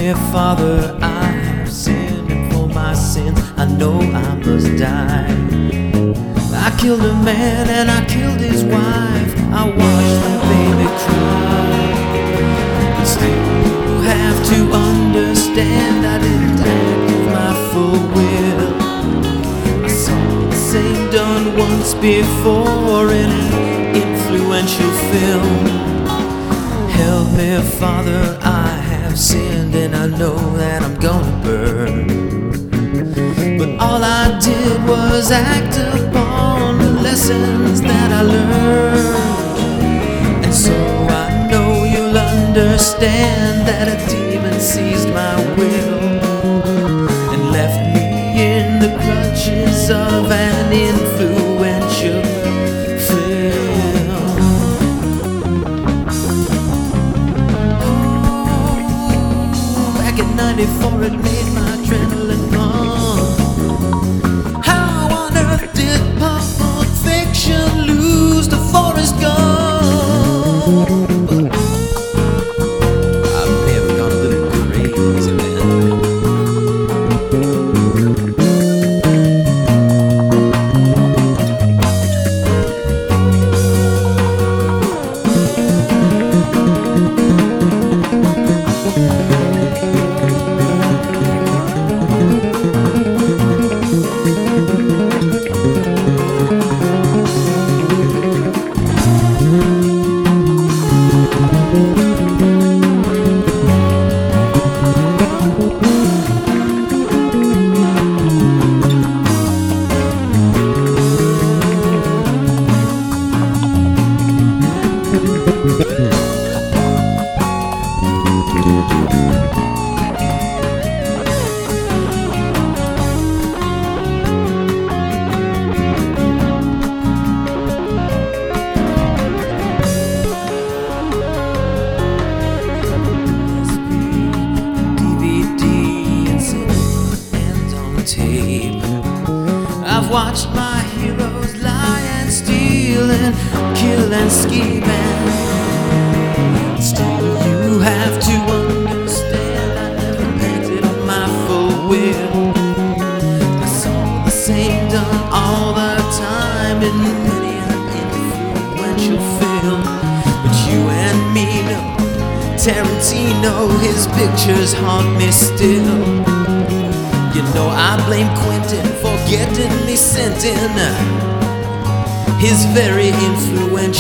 me, Father, I have sinned, and for my sins I know I must die. I killed a man and I killed his wife, I watched my baby cry. But still you have to understand I didn't act with my full will. I saw the same done once before in an influential film. Help me, Father, I have sinned and I know that I'm gonna burn. But all I did was act upon the lessons that I learned. And so I know you'll understand that a demon seized my will and left me in the clutches of an influential film. Back in '94 it made my adrenaline pump. How on earth did Pulp Fiction lose to Forrest Gump? I may have gone a little crazy then. I've watched my heroes lie and steal and kill and scheme, and still you have to understand I never acted on my full will. I saw the same done all the time in many an influential film. But you and me know Tarantino, his pictures haunt me still. You know I blame Quentin for getting me sent in his very influential